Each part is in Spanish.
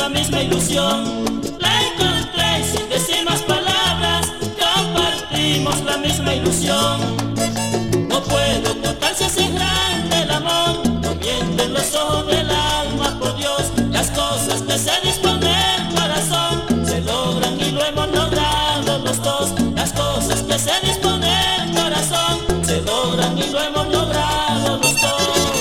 la misma ilusión. La encontré y sin decir más palabras, compartimos la misma ilusión. No puedo ocultar si es grande el amor, no mienten los ojos del alma, por Dios. Las cosas que se dispone el corazón se logran y lo hemos logrado los dos. Las cosas que se dispone el corazón se logran y lo hemos logrado los dos.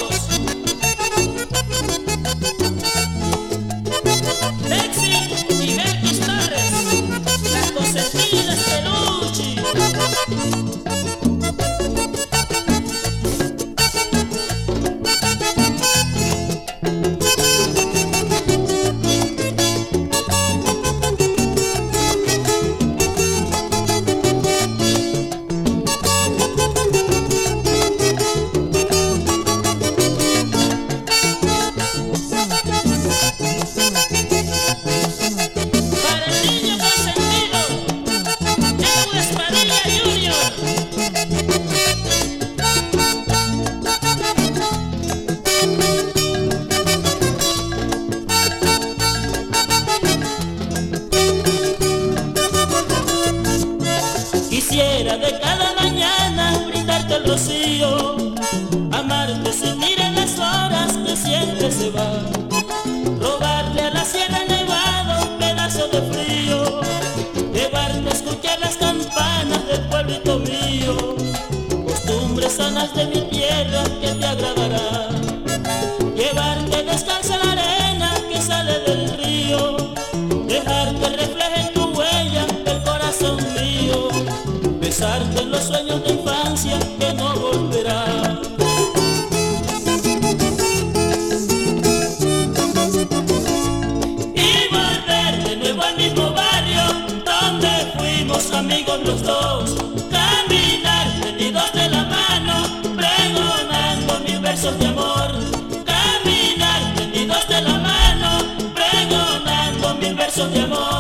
Quisiera de cada mañana brindarte el rocío, amarte sin mirar las horas que siempre se van, robarle a la sierra nevada un pedazo de frío, llevarte a escuchar las campanas del pueblito mío, costumbres sanas de mi tierra que te agradará, llevarte descalza a la arena que sale del río, dejarte refleje en tu huella el corazón mío, besarte en los sueños de infancia que no volverá. Y volver de nuevo al mismo barrio donde fuimos amigos los dos, caminar tendidos de la mano pregonando mil versos de amor, caminar tendidos de la mano pregonando mil versos de amor.